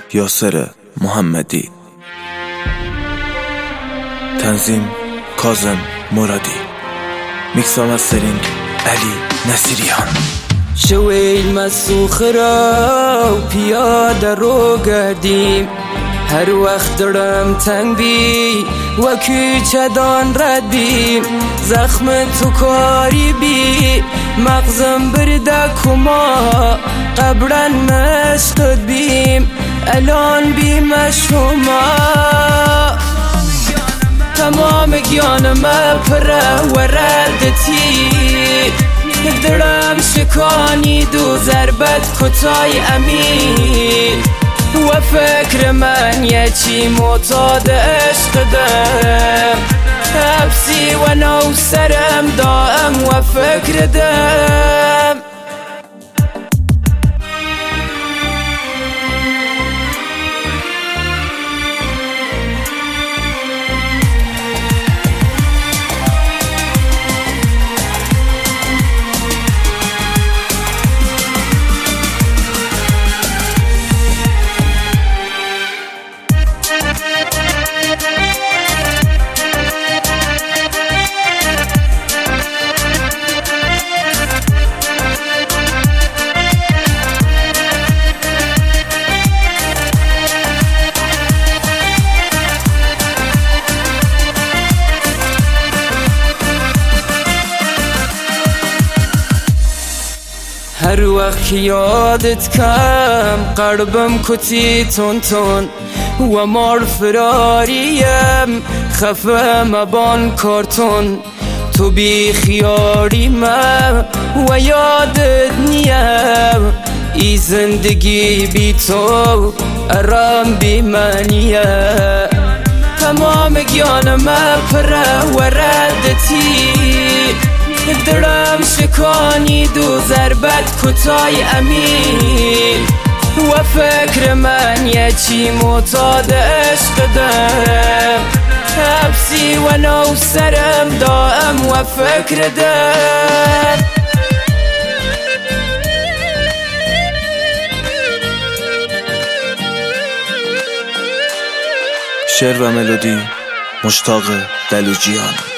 یاسر محمدی. تنظیم کاظم مرادی. میکس و مسترینگ علی نصیریان. شویل مسوخ را و پیاده رو گردیم، هر وقت دلم تنگ بی و کوچه دان رد بیم، زخم تو کاری بی مغزم برده کما، قبلا مشقت بیم الان بیم شما، تمام گیانم پره و ردتی، دلم شکانید و ضربت کتای امین، و فکر من یه چی معتاد عشق دم، حبسی و نو سرم دائم و فکر دم. هر وقت یادت کم قلبم کتی تون تون، و مار فراریم خفه مبان کارتون، تو بی خیاری من و یادت نیم، ای زندگی بی تو ارام بی منیه، تمام گیانم پره و ردتی، دلم شکانید و ضربت کتای امین، و فکر من یه چی معتاد عشق دم، حبسی و نو سرم دائم و فکر دم. شعر و ملودی مشتاق دلوجیان.